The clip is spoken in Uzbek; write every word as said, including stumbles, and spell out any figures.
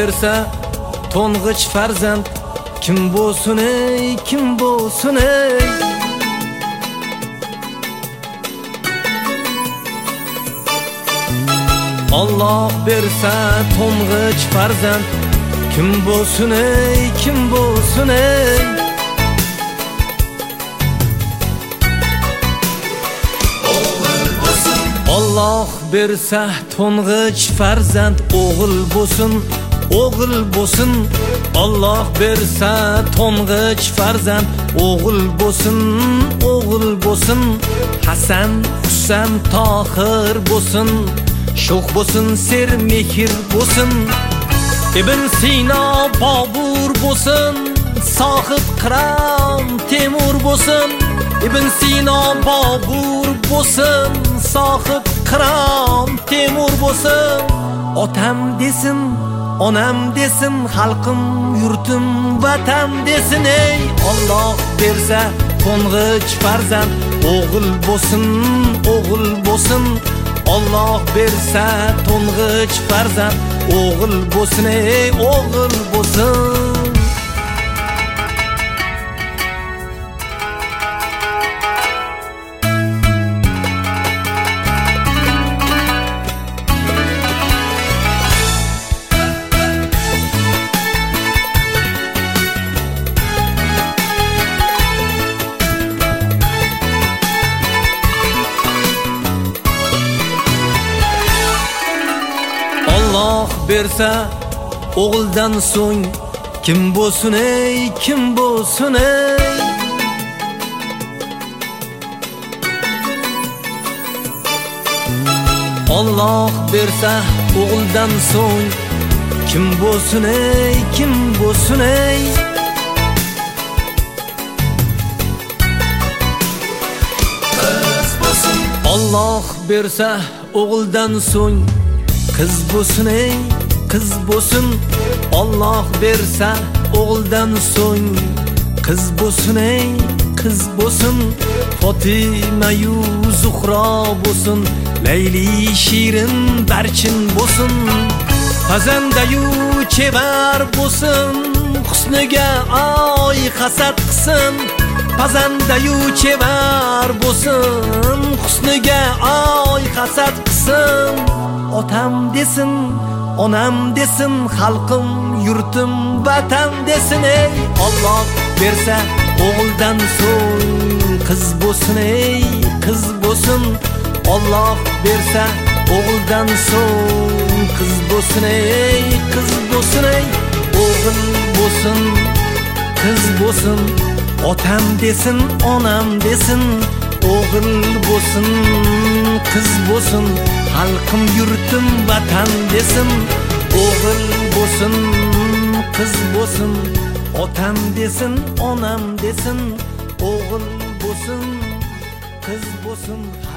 bersa to'ng'ich farzand kim bo'lsin ey, kim bo'lsin ey. Alloh bersa to'ng'ich farzand kim bo'lsin ey, kim bo'lsin ey. Alloh bersa to'ng'ich farzand o'g'il bo'lsin, o'g'il bo'lsin. Alloh bersa to'ng'ich farzand o'g'il bo'lsin, o'g'il bo'lsin. Hasan, Husan, Tohir bo'lsin, sho'x bo'lsin, ser mehr bo'lsin. Ibn Sino, Bobur bo'lsin, Sohib Qiram, Temur bo'lsin. Ibn Sino, Bobur bo'lsin, Sohib Qiram, Temur bo'lsin. Otam desin, onam desin, xalqim, yurtim, vatan desin ey. Alloh bersa to'ng'ich farzand o'g'il bo'lsin, o'g'il bo'lsin. Alloh bersa to'ng'ich farzand o'g'il bo'lsin ey, o'g'il bo'lsin. Alloh bersa o'g'ildan so'ng kim bo'lsin ey, kim bo'lsin ey. Alloh bersa o'g'ildan so'ng kim bo'lsin ey, kim bo'lsin ey. Alloh bersa o'g'ildan so'ng qiz bo'lsin ey, qiz bo'lsin. Alloh bersa o'g'ildan so'ng qiz bo'lsin ey, qiz bo'lsin. Fatima yu Zuhro bo'lsin, Layli, Shirin, Barchin bo'lsin. Fazandayu chevar bo'lsin, husniga oy hasad qilsin. Fazandayu chevar bo'lsin, husniga oy hasad qilsin. Otam desin, onam desin, xalqim, yurtim, vatan desin ey. Alloh bersa o'g'ildan so'ng qiz bo'lsin ey, qiz bo'lsin. Alloh bersa o'g'ildan so'ng qiz bo'lsin ey, qiz bo'lsin ey. O'g'il bo'lsin, qiz bo'lsin. Otam desin, onam desin, o'g'il bo'lsin, qiz bo'lsin. Xalqim, yurtim, vatan desin. O'g'il bo'lsin, qiz bo'lsin. Otam desin, onam desin, o'g'il bo'lsin, qiz bo'lsin.